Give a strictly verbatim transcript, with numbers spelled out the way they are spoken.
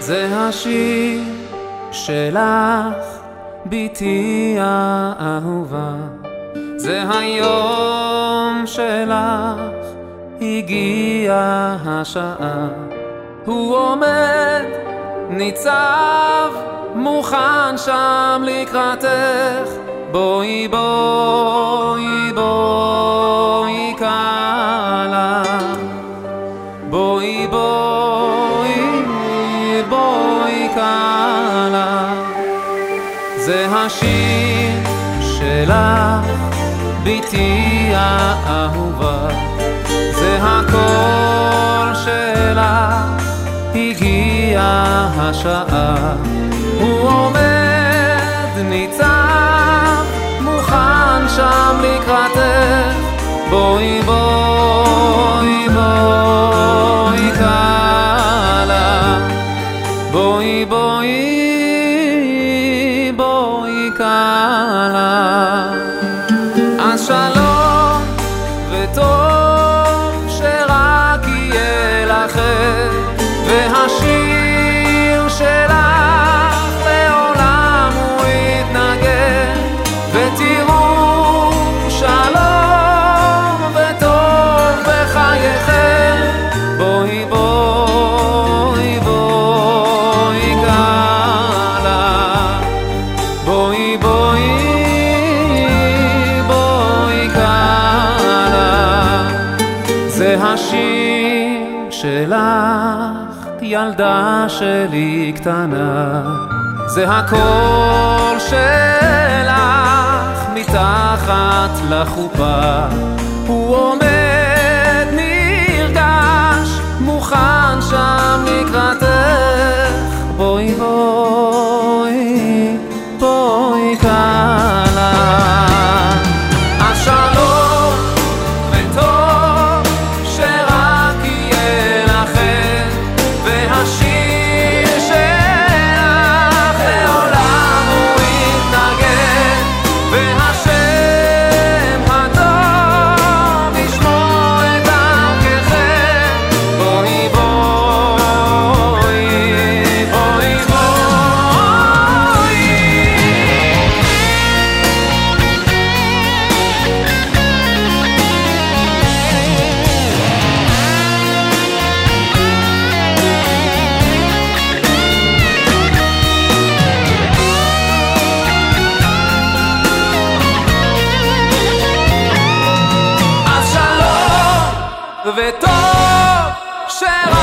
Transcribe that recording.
זה השיר שלך, ביתי האהובה. זה היום שלך, הגיעה השעה. הוא עומד, ניצב, מוכן שם לקראתך. בואי בואי בואי קלה, בואי בואי בואי קלה. זה השיר שלך, ביתי האהובה. זה הקול שלך, הגיעה השעה. הוא עומד, ניצב, מוכן שם לקראתך. בואי בואי בואי קלה, בואי בואי בואי קלה. אז שלום וטוב שרק יהיה לכם, והשיר שלך לעולם הוא יתנגן. ותראו שלום וטוב בחייכם. בואי בואי בואי קלה, בואי בואי בואי קלה. זה השיר שלך, ילדה שלי קטנה. זה הקול שלך מתחת לחופה. הוא עומד נרגש, מוכן שם לקראתך. בואי בואי בואי קלה. השלום וטוב שרק יהיה לכם, והשיר שלך לעולם הוא יתנגן. והשם הטוב ישמור את דרככם. בואי בואי בואי בואי. אז שלום וטוב שרק